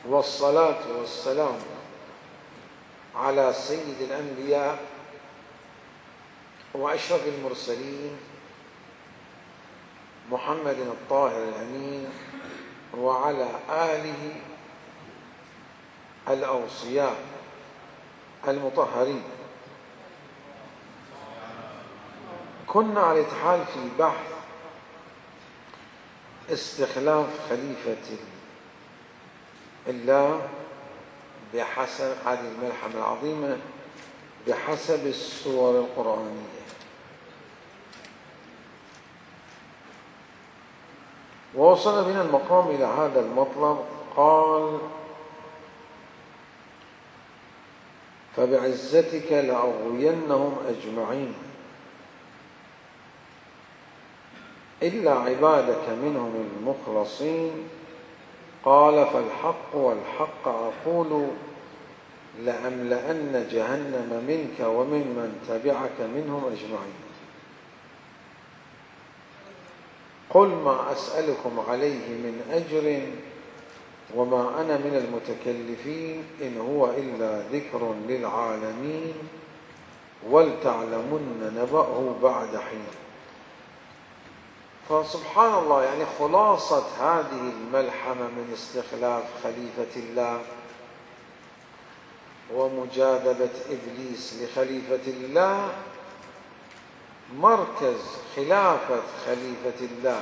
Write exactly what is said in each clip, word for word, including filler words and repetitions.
والصلاة والسلام على سيد الأنبياء وأشرف المرسلين محمد الطاهر الأمين وعلى آله الأوصياء المطهرين. كنا على الاتحاد في بحث استخلاف خليفة الله بحسب هذه الملحمة العظيمة بحسب السور القرآنية. ووصل بنا المقام إلى هذا المطلب. قال: فبعزتك لأغوينهم أجمعين إلا عبادك منهم المخلصين. قال: فالحق والحق أقول لأملأن جهنم منك وممن تبعك منهم أجمعين. قل ما أسألكم عليه من أجر وما أنا من المتكلفين إن هو إلا ذكر للعالمين ولتعلمن نبأه بعد حين. فسبحان الله، يعني خلاصة هذه الملحمة من استخلاف خليفة الله ومجاذبة إبليس لخليفة الله، مركز خلافة خليفة الله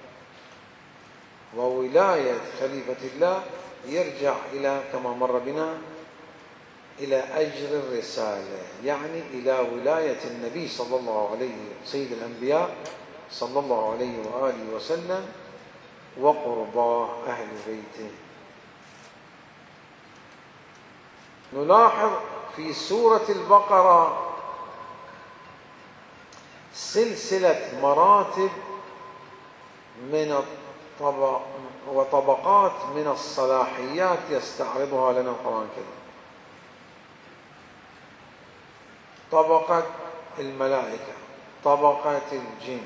وولاية خليفة الله يرجع إلى كما مر بنا إلى أجر الرسالة، يعني إلى ولاية النبي صلى الله عليه سيد الأنبياء صلى الله عليه وآله وسلم وقرباه أهل بيته. نلاحظ في سورة البقرة سلسلة مراتب من الطبق وطبقات من الصلاحيات يستعرضها لنا القرآن الكريم. طبقة الملائكة، طبقة الجن،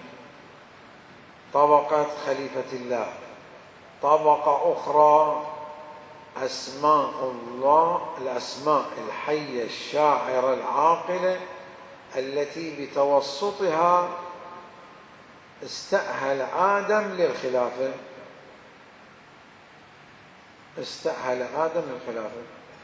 طبقة خليفة الله، طبقة أخرى أسماء الله، الأسماء الحية الشاعرة العاقلة التي بتوسطها استأهل آدم للخلافة استأهل آدم للخلافة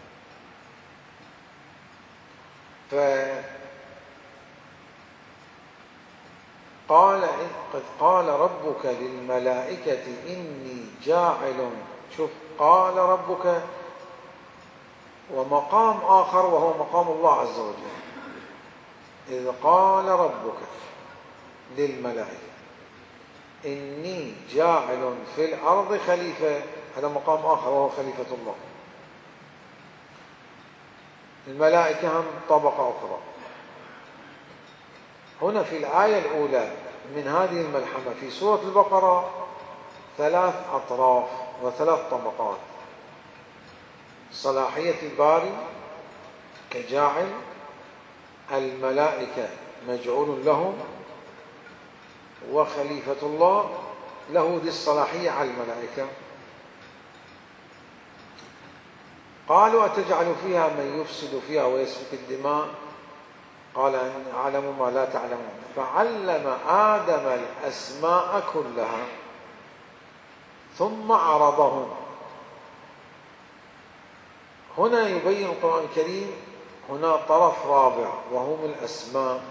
فقال: قد قال ربك للملائكة إني جاعل. شوف، قال ربك ومقام آخر وهو مقام الله عز وجل. إذ قال ربك للملائكة إني جاعل في الأرض خليفة، هذا مقام آخر وهو خليفة الله. الملائكة هم طبقة أخرى. هنا في الآية الأولى من هذه الملحمة في سورة البقرة ثلاث أطراف وثلاث طبقات: صلاحية الباري كجاعل، الملائكة مجعول لهم، وخليفة الله له ذي الصلاحية على الملائكة. قالوا: أتجعل فيها من يفسد فيها ويسفك الدماء؟ قال: إن أعلم ما لا تعلمون. فعلم آدم الأسماء كلها ثم عرضهم. هنا يبين القرآن الكريم هنا طرف رابع وهم الأسماء،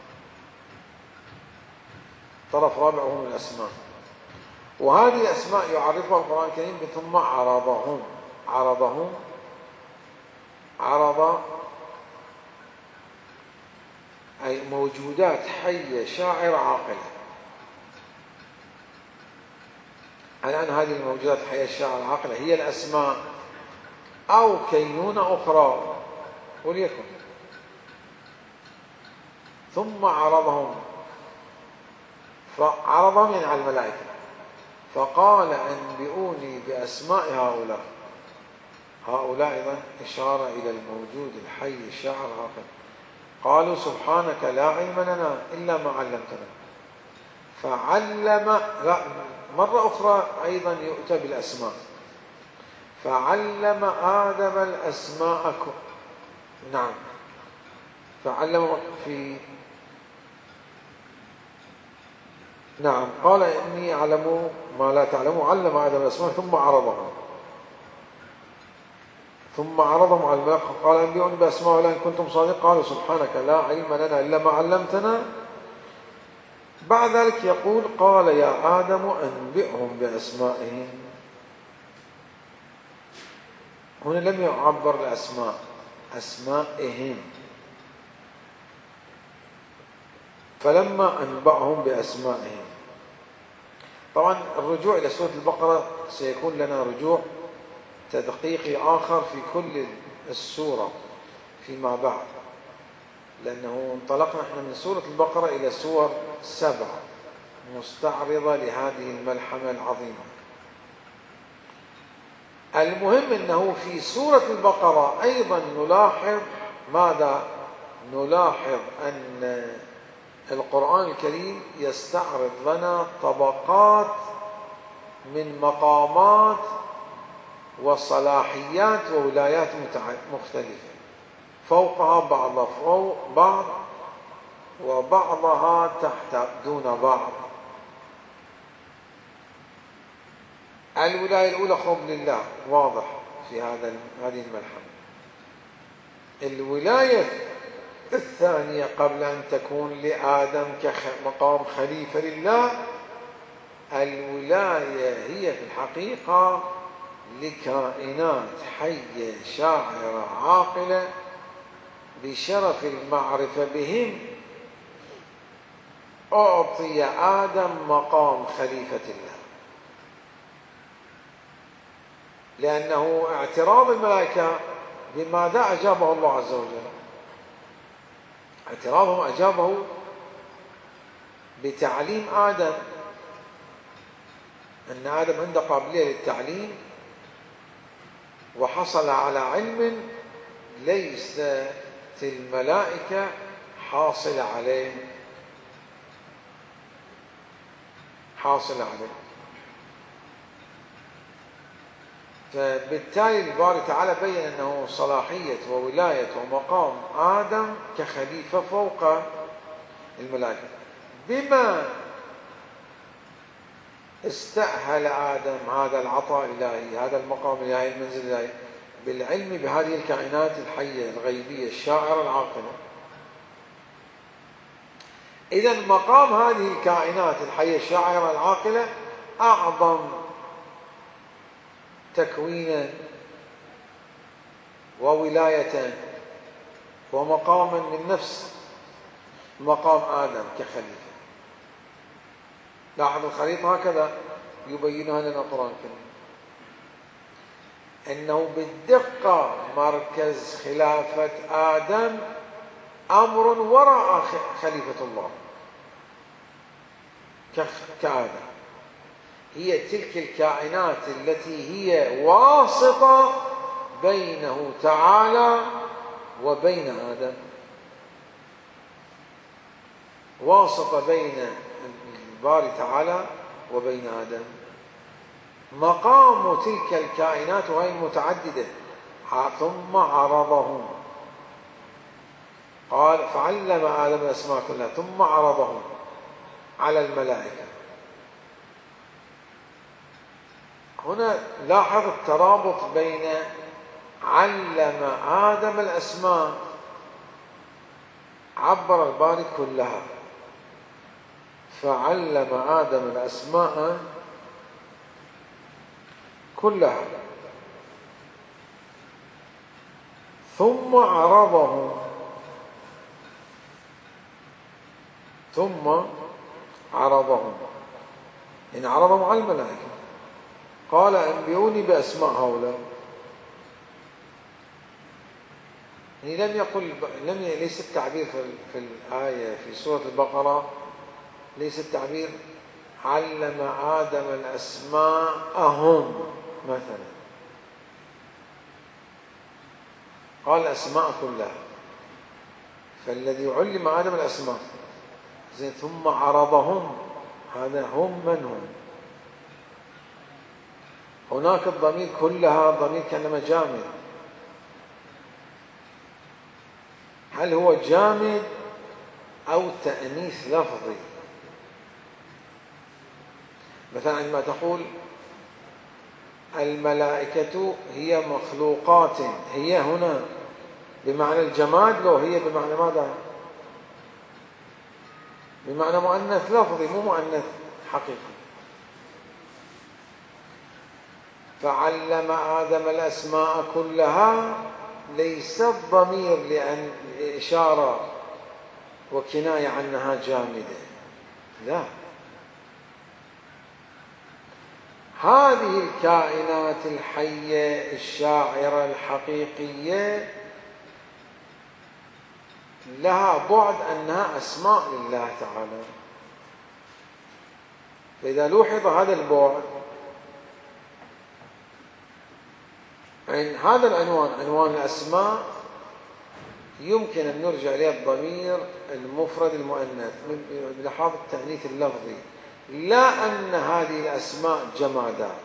طرف رابع وهم الأسماء، وهذه الأسماء يعرفها القرآن الكريم ثم عرضهم. عرضهم عرض أي موجودات حية شاعرة عاقلة. الآن هذه الموجودات الحية الشاعرة العاقلة هي الأسماء أو كينونة أخرى وليكن. ثم عرضهم، فعرضهم يعني على الملائكة، فقال: أنبئوني بأسماء هؤلاء. هؤلاء أيضا إشارة إلى الموجود الحي الشاعر العاقل. قالوا: سبحانك لا علم لنا إلا ما علمتنا. فعلم مرة أخرى أيضا يؤتى بالأسماء، فعلم آدم الأسماء كلها. نعم، فعلم في نعم قال إني أعلم ما لا تعلم. علم آدم الأسماء ثم عرضهم ثم عرضهم على الملائكة قال أنبئوني بأسماء إن كنتم صادقين قالوا سبحانك لا علم لنا إلا ما علمتنا. بعد ذلك يقول قال يا آدم أنبئهم بأسمائهم. هنا لم يعبر الأسماء، أسمائهم. فلما أنبأهم بأسمائهم، طبعا الرجوع إلى سورة البقرة سيكون لنا رجوع تدقيقي آخر في كل السورة فيما بعد، لأنه انطلقنا احنا من سورة البقرة إلى سور سبع مستعرضة لهذه الملحمة العظيمة. المهم أنه في سورة البقرة أيضا نلاحظ ماذا؟ نلاحظ أن القرآن الكريم يستعرض لنا طبقات من مقامات وصلاحيات وولايات مختلفة، فوقها بعض فوق بعض وبعضها تحت دون بعض. الولاية الأولى خب لله واضح في هذا هذه الملحمة. الولاية الثانية قبل أن تكون لآدم كمقام خليفة لله، الولاية هي في الحقيقة لكائنات حية شاعرة عاقلة بشرف المعرفة بهم أعطي آدم مقام خليفة الله، لأنه اعتراض الملائكة بماذا أجابه الله عز وجل؟ اعتراضهم أجابه بتعليم آدم، أن آدم عنده قابلية للتعليم وحصل على علم ليست الملائكة حاصل عليه حاصل عليه فبالتالي الباري تعالى بين أنه صلاحية وولاية ومقام آدم كخليفة فوق الملائكة. بما استأهل آدم هذا العطاء الإلهي، هذا المقام الإلهي، المنزل الإلهي، بالعلم بهذه الكائنات الحية الغيبية الشاعرة العاقلة. إذن مقام هذه الكائنات الحية الشاعرة العاقلة أعظم تكوينا وولاية ومقاما من نفس مقام آدم كخليفة. لاحظ الخريطة هكذا يبينها لنا القرآن الكريم، أنه بالدقة مركز خلافة آدم أمر وراء خليفة الله كآدم، هي تلك الكائنات التي هي واسطة بينه تعالى وبين آدم، واسطة بين الباري تعالى وبين آدم. مقام تلك الكائنات وهي متعددة. ثم عرضهم، قال فعلم آدم الأسماء كلها ثم عرضهم على الملائكة. هنا لاحظ الترابط بين علم آدم الأسماء، عبر الباري كلها، فعلم آدم الأسماء كلها ثم عرضهم ثم عرضهم إن عرضهم على الملائكة قال أنبئوني بأسماء هؤلاء. يعني لم يقل لم ليس التعبير في الآية في سورة البقرة، ليس التعبير علم آدم الأسماء هم مثلا، قال الأسماء كلها. فالذي علم آدم الأسماء زين ثم عرضهم، هذا هم من هم؟ هناك الضمير كلها ضمير كأنما جامد. هل هو جامد أو تأنيث لفظي؟ مثلا عندما تقول الملائكة هي مخلوقات، هي هنا بمعنى الجماد لو هي بمعنى ماذا؟ بمعنى مؤنث لفظي مو مؤنث حقيقي. فعلم آدم الأسماء كلها ليس الضمير لأن إشارة وكناية عنها جامدة، لا، هذه الكائنات الحية الشاعرة الحقيقية لها بعد أنها أسماء لله تعالى. فإذا لوحظ هذا البعد عن هذا العنوان، عنوان الأسماء، يمكن أن نرجع إليه الضمير المفرد المؤنث بلحاظ التأنيث اللفظي، لا أن هذه الأسماء جمادات.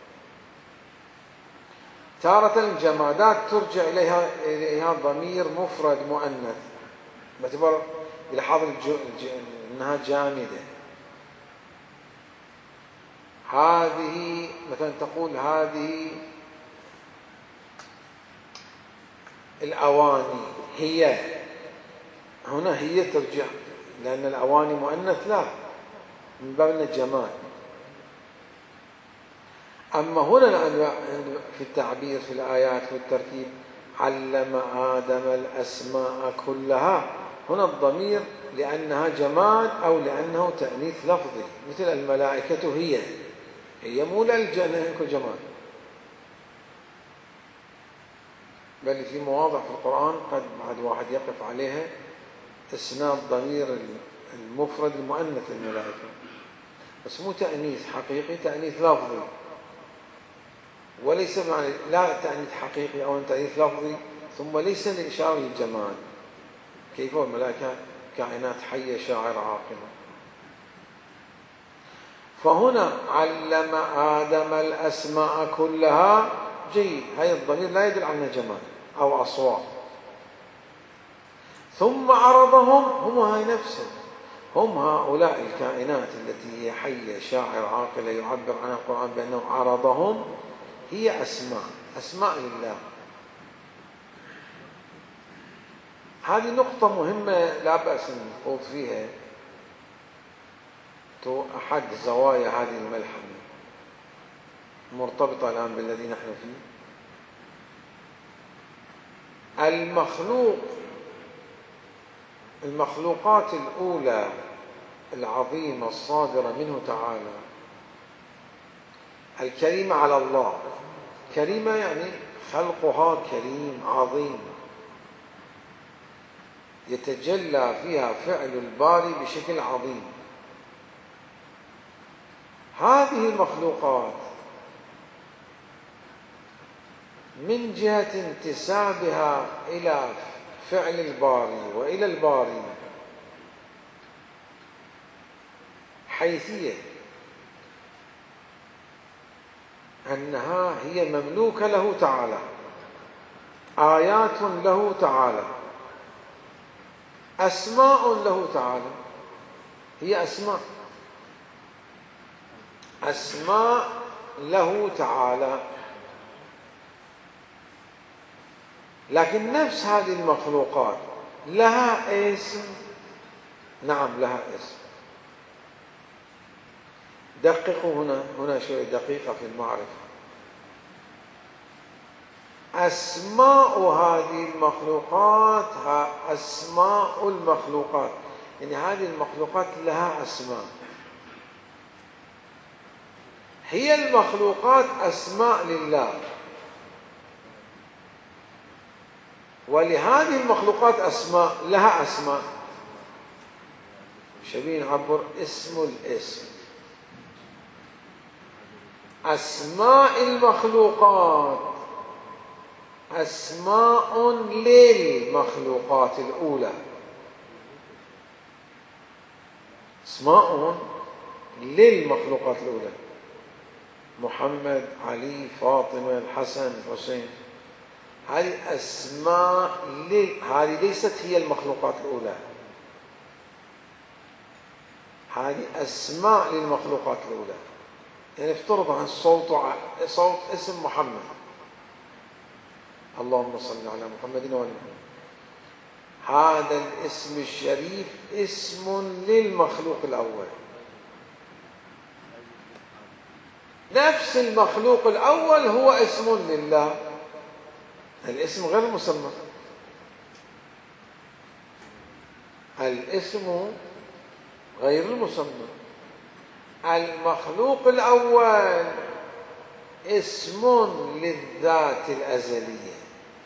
تارة الجمادات ترجع إليها إليها ضمير مفرد مؤنث باعتبار بلحاظ أنها جامدة. هذه مثلا تقول هذه الأواني، هي هنا هي ترجع، لأن الأواني مؤنث لا، من باب الجمال. أما هنا في التعبير في الآيات والترتيب علم آدم الأسماء كلها، هنا الضمير لأنها جماد أو لأنه تأنيث لفظي، مثل الملائكة هي هي مو للجنة جماد، بل في مواضع في القرآن قد بعد واحد يقف عليها إسناد ضمير المفرد المؤنث الملائكة، بس مو تأنيث حقيقي، تأنيث لفظي، وليس معنى لا تأنيث حقيقي أو تأنيث لفظي ثم ليس لإشارة للجمال. كيف هو الملائكة كائنات حية شاعرة عاقلة. فهنا علم آدم الأسماء كلها، جيد، هاي الضمير لا يدل على جمال أو أصوات. ثم عرضهم، هم هاي نفسهم، هم هؤلاء الكائنات التي هي حية شاعرة عاقلة يعبر عنها القرآن بأنه عرضهم، هي أسماء أسماء لله. هذه نقطة مهمة لا بأس أن نخوض فيها، أحد زوايا هذه الملحمة مرتبطة الآن بالذي نحن فيه. المخلوق المخلوقات الأولى العظيمة الصادرة منه تعالى الكريمة على الله، كريمة يعني خلقها كريم عظيم يتجلى فيها فعل الباري بشكل عظيم. هذه المخلوقات من جهة انتسابها إلى فعل الباري وإلى الباري حيثية أنها هي مملوكة له تعالى، آيات له تعالى، أسماء له تعالى، هي أسماء أسماء له تعالى. لكن نفس هذه المخلوقات لها اسم، نعم لها اسم. دققوا هنا هنا شوية دقيقة في المعرفة. أسماء هذه المخلوقات أسماء المخلوقات، يعني هذه المخلوقات لها أسماء، هي المخلوقات أسماء لله، ولهذه المخلوقات أسماء لها أسماء. شبيه نعبر اسم الاسم. أسماء المخلوقات أسماء للمخلوقات الأولى، أسماء للمخلوقات الأولى. محمد، علي، فاطمة، الحسن، الحسين. هذه أسماء لي... هذه ليست هي المخلوقات الأولى، هذه أسماء للمخلوقات الأولى. يعني افترض عن صوت صوت اسم محمد، اللهم صل على محمد وعلى محمد، هذا الاسم الشريف اسم للمخلوق الأول، نفس المخلوق الأول هو اسم لله. الاسم غير المسمى، الاسم غير المسمى. المخلوق الأول اسم للذات الأزلية،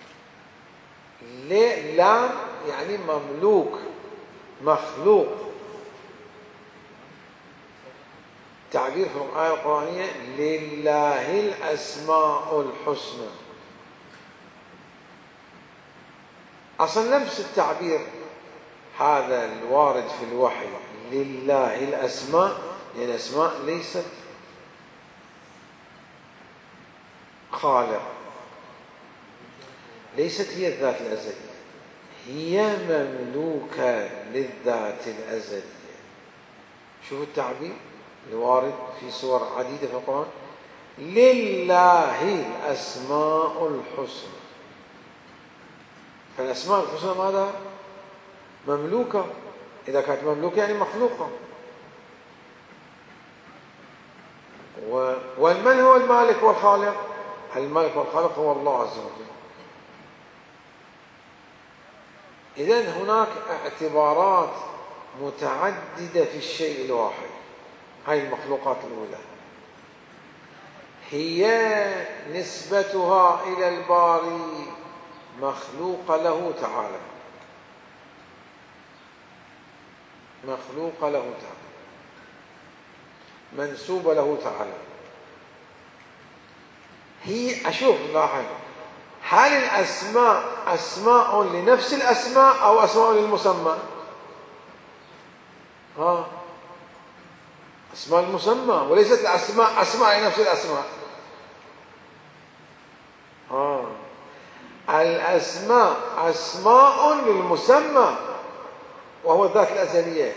لا يعني مملوك مخلوق. تعبير في الآية القرآنية لله الأسماء الحسنى، أصلا نفس التعبير هذا الوارد في الوحي، لله الأسماء، يعني الأسماء ليست خالق، ليست هي الذات الأزلية، هي مملوكة للذات الأزلية. شوفوا التعبير الوارد في سور عديدة في القرآن، لله الأسماء الحسنى. فالأسماء الحسنى ماذا؟ مملوكة، إذا كانت مملوكة يعني مخلوقة. ومن هو المالك والخالق؟ المالك والخالق هو الله عز وجل. إذن هناك اعتبارات متعددة في الشيء الواحد. هاي المخلوقات الأولى هي نسبتها إلى الباري مخلوق له تعالى، مخلوق له تعالى، منسوب له تعالى. هي أشوف لاحظ، هل الأسماء أسماء لنفس الأسماء أو أسماء للمسمى؟ ها، أسماء المسمى، وليست الأسماء أسماء لنفس الأسماء. ها، الأسماء أسماء للمسمى وهو الذات الأزلية.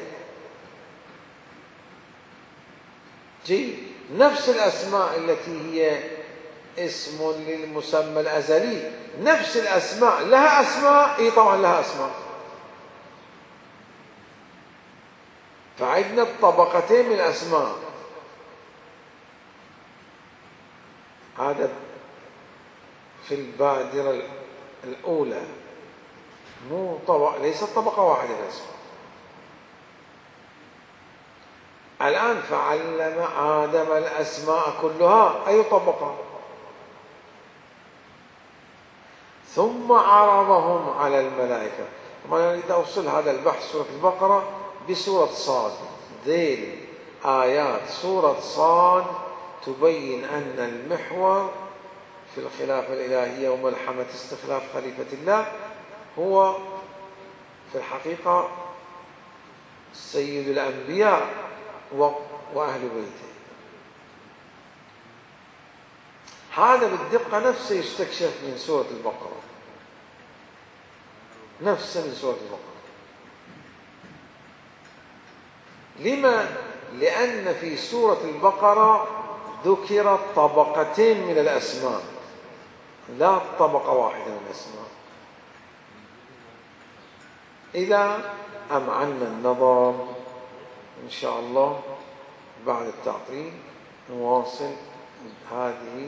جي نفس الأسماء التي هي اسم للمسمى الأزلي، نفس الأسماء لها أسماء، إيه طبعا لها أسماء. فعندنا طبقتين من الأسماء، هذا في البادرة الأولى، مو طبقة، ليست طبقة واحدة الأسماء. الآن فعلم آدم الأسماء كلها، أي طبقة؟ ثم عرضهم على الملائكة. طبعا أريد أوصل هذا البحث سورة البقرة بسورة صاد، ذيل آيات سورة صاد تبين أن المحور في الخلافة الإلهية وملحمة استخلاف خليفة الله هو في الحقيقة سيد الأنبياء وأهل بيته. هذا بالدقة نفسه يستكشف من سورة البقرة، نفسه من سورة البقرة. لما؟ لأن في سورة البقرة ذكرت طبقتين من الأسماء، لا طبقة واحدة من الأسماء. إذا أمعنا النظر إن شاء الله بعد التعطيل نواصل هذه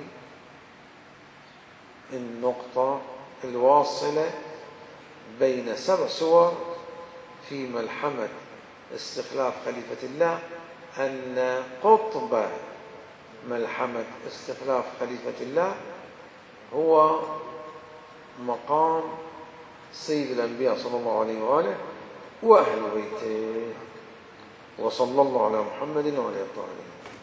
النقطة الواصلة بين سبع سور في ملحمة استخلاف خليفة الله، أن قطب ملحمة استخلاف خليفة الله هو مقام سيد الأنبياء صلى الله عليه وآله وأهل بيته، وصلى الله على محمد وعلى آله.